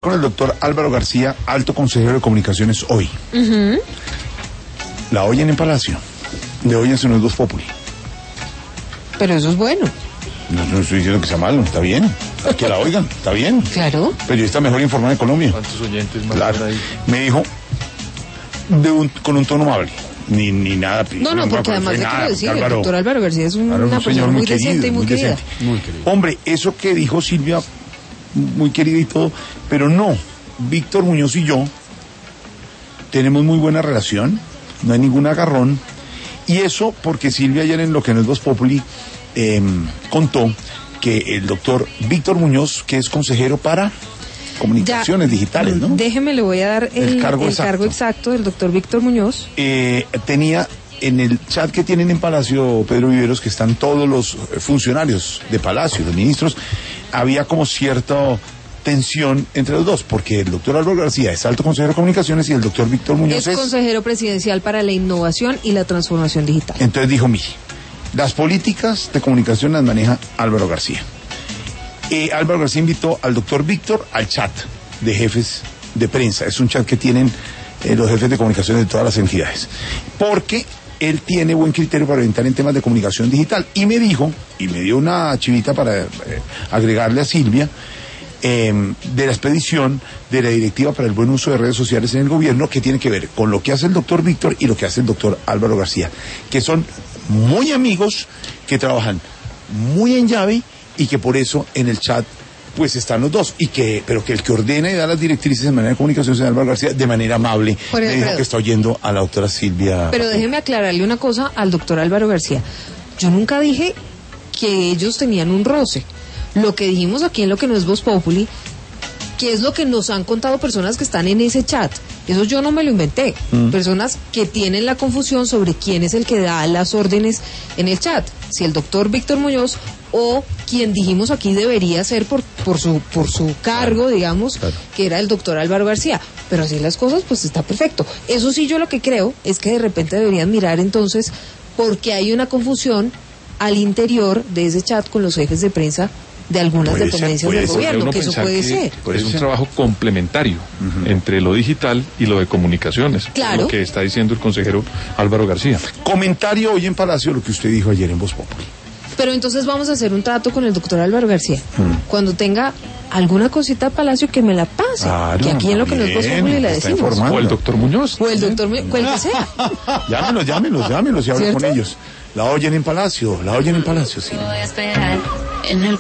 Con el doctor Álvaro García, alto consejero de comunicaciones hoy. La oyen en Palacio. Le oyen en los Voz Populi. Pero eso es bueno. No estoy diciendo que sea malo, está bien. Que la oigan, está bien. Claro. Periodista mejor informado de Colombia. ¿Cuántos oyentes más Claro. ahí? Me dijo con un tono amable. Ni nada. No, porque además de que lo decía, el doctor Álvaro García es una un persona muy decente y muy querida. decente. Muy querido. Hombre, eso que dijo Silvia, muy querida y todo, pero no. Víctor Muñoz y yo tenemos muy buena relación, no hay ningún agarrón. Y eso porque Silvia ayer en lo que no es Voz Populi contó que el doctor Víctor Muñoz, que es consejero para comunicaciones digitales, ¿no? Déjeme, le voy a dar el cargo exacto del doctor Víctor Muñoz. Tenía en el chat que tienen en Palacio, Pedro Viveros, que están todos los funcionarios de Palacio, los ministros, había como cierta tensión entre los dos, porque el doctor Álvaro García es alto consejero de comunicaciones y el doctor Víctor Muñoz es consejero presidencial para la innovación y la transformación digital. Entonces dijo, mire, las políticas de comunicación las maneja Álvaro García. Álvaro García invitó al doctor Víctor al chat de jefes de prensa. Es un chat que tienen los jefes de comunicación de todas las entidades. Porque él tiene buen criterio para orientar en temas de comunicación digital. Y me dijo, y me dio una chivita para agregarle a Silvia, de la expedición de la Directiva para el Buen Uso de Redes Sociales en el Gobierno, que tiene que ver con lo que hace el doctor Víctor y lo que hace el doctor Álvaro García, que son muy amigos, que trabajan muy en llave y que por eso en el chat pues están los dos, pero que el que ordena y da las directrices de manera de comunicación es Álvaro García, de manera amable. Me dijo que está oyendo a la doctora Silvia. Pero déjeme aclararle una cosa al doctor Álvaro García. Yo nunca dije que ellos tenían un roce. Lo que dijimos aquí en lo que no es Voz Populi, que es lo que nos han contado personas que están en ese chat. Eso yo no me lo inventé. Personas que tienen la confusión sobre quién es el que da las órdenes en el chat. Si el doctor Víctor Muñoz o quien dijimos aquí debería ser por su cargo, digamos, claro, que era el doctor Álvaro García. Pero así las cosas, pues está perfecto. Eso sí, yo lo que creo es que de repente deberían mirar entonces porque hay una confusión al interior de ese chat con los jefes de prensa de algunas dependencias del gobierno, que eso puede ser. Es un trabajo complementario entre lo digital y lo de comunicaciones. Claro. Lo que está diciendo el consejero Álvaro García. Comentario hoy en Palacio lo que usted dijo ayer en Voz Populi. Pero entonces vamos a hacer un trato con el doctor Álvaro García. Cuando tenga alguna cosita a Palacio, que me la pase. Claro, que aquí en lo que nos Voz Populi le decimos. O el doctor Muñoz. O el doctor Muñoz, cual que sea. Llámenos y hablen con ellos. La oyen en Palacio, sí.